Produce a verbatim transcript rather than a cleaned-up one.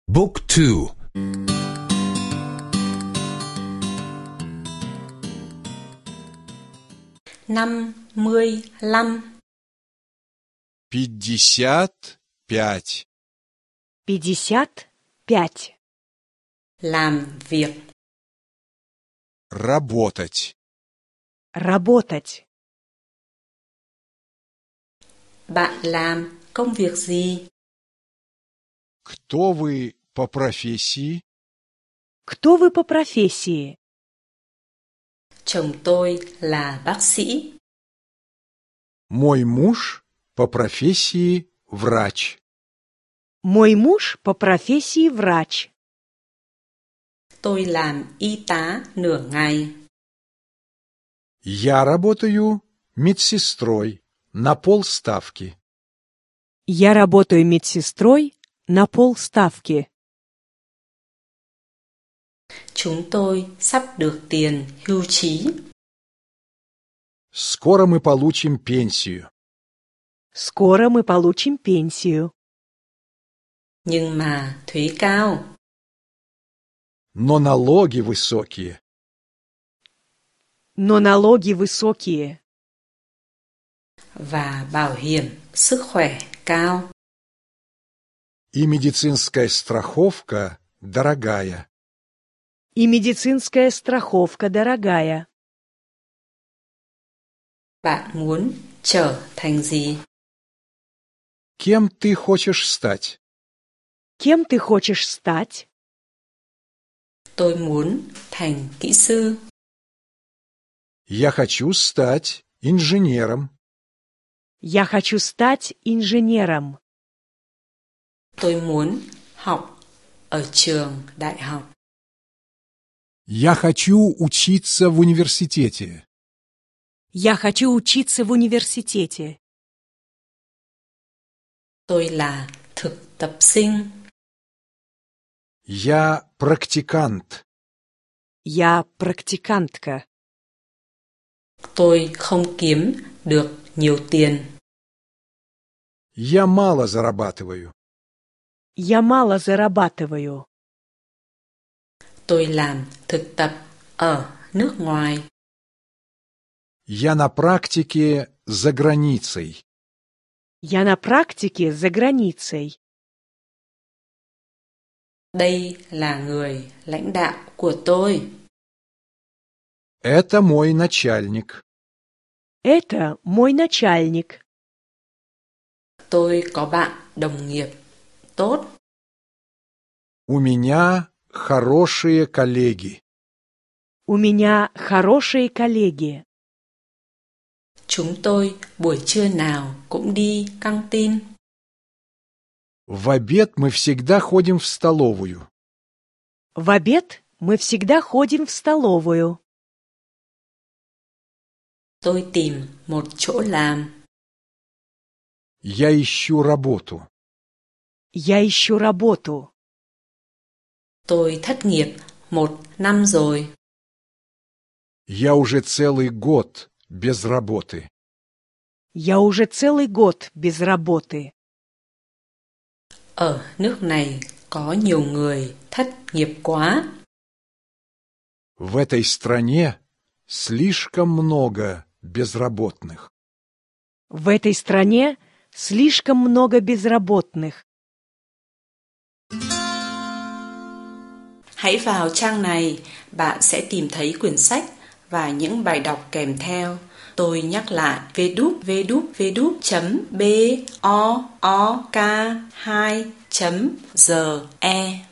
Book two. năm mươi lăm. Пятьдесят пять. Пятьдесят пять. Làm việc. Работать. Работать. Bạn làm công việc gì? Кто вы по профессии? Кто вы по профессии? Chồng tôi là bác sĩ. Мой муж по профессии врач. Мой муж по профессии врач. Tôi làm y tá nửa ngày. Я работаю медсестрой на полставки. Я работаю медсестрой на полставки. Chúng tôi sắp được tiền hưu trí. Скоро мы получим пенсию. Скоро мы получим пенсию. Nhưng mà thuế cao. Но налоги высокие. Но налоги высокие. Và bảo hiểm sức khỏe cao. И медицинская страховка дорогая. И медицинская страховка дорогая. Bạn muốn trở thành gì? Кем ты хочешь стать? Кем ты хочешь стать? Tôi muốn thành kỹ sư. Я хочу стать инженером. Я хочу стать инженером. Tôi muốn học ở trường đại học. Я хочу учиться в университете. Я хочу учиться в университете. Tôi là thực tập sinh. Я практикант. Я практикантка. Tôi không kiếm được nhiều tiền. Я мало зарабатываю. Я мало зарабатываю. Tôi làm thực tập ở nước ngoài. Я на практике за границей. Я на практике за границей. Đây là người lãnh đạo của tôi. Это мой начальник. Это мой начальник. Tôi có bạn đồng nghiệp tốt. У меня хорошие коллеги. У меня хорошие коллеги. Chúng tôi buổi trưa nào cũng đi căng tin. В обед мы всегда ходим в столовую. В обед мы всегда ходим в столовую. Tôi tìm một chỗ làm. Я ищу работу. Я ищу работу. Tôi thất nghiệp một năm rồi. Я уже целый год без работы. Я уже целый год без работы. Ở nước này có nhiều người thất nghiệp quá. В этой стране слишком много безработных. В этой стране слишком много безработных. Hãy vào trang này, bạn sẽ tìm thấy quyển sách và những bài đọc kèm theo. Tôi nhắc lại w w w chấm book hai chấm g e.